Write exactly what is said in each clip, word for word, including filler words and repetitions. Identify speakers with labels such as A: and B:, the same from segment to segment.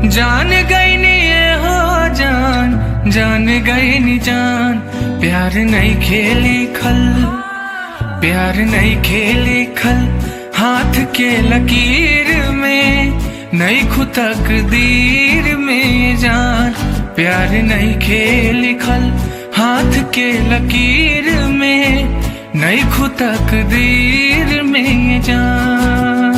A: जान गई नी ये हो जान, जान गई नी जान। प्यार नहीं खेली खल, प्यार नहीं खेली खल, हाथ के लकीर में नहीं खुद तकदीर में जान। प्यार नहीं खेली खल, हाथ के लकीर में नहीं खुद तकदीर में जान।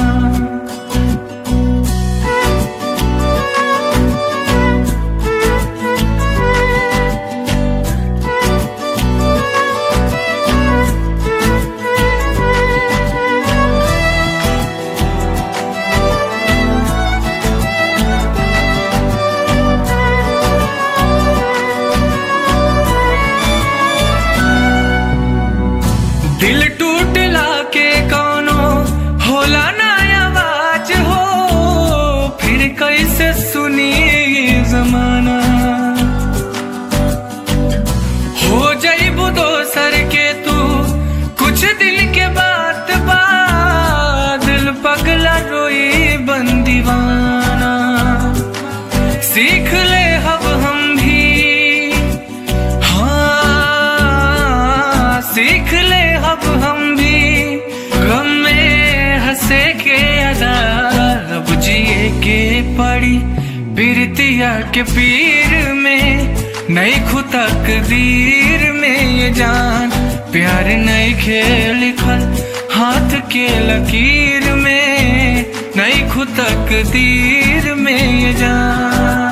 A: दिल टूटला के कौनो होला ना आवाज हो, फिर कैसे सुनी ये जमाना। हो जाइबू दोसर के तू कुछ दिल के बात बा, दिल पगला रोई बन दीवाना। सीख ले अब हम भी, हाँ सीख ले अब हम भी, गम में हंसे के अदा। अब जिए के पड़ी बिरतिया के पीर में, नहीं खुद तकदीर में ये जान। प्यार नहीं खेल खल, हाथ के लकीर में नहीं खुद तकदीर में ये जान।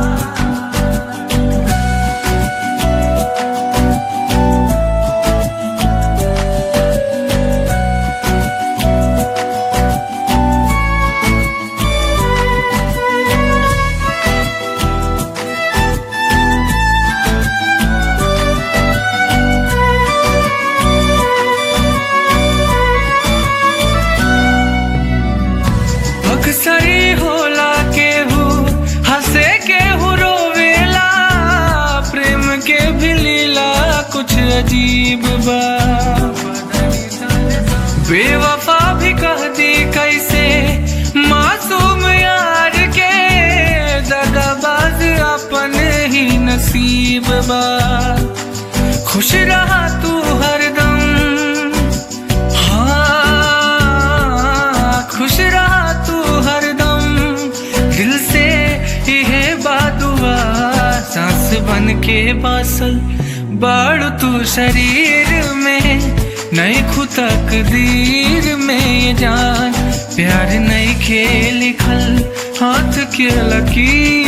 A: सही होला केहू हंसे केहू रोवेला, प्रेम के भी लीला कुछ अजीब बा। बेवफा भी कह दी कैसे मासूम यार के, दगाबाज अपन ही नसीब बा। खुश रहा तू हरदम, हाँ खुश रहा तू हरदम, दिल से यह बादुआ। सांस बन के बासल बाड़ तू शरीर में, नहीं खुद तकदीर में ये जान। प्यार नहीं खेल खल, हाथ के लकीर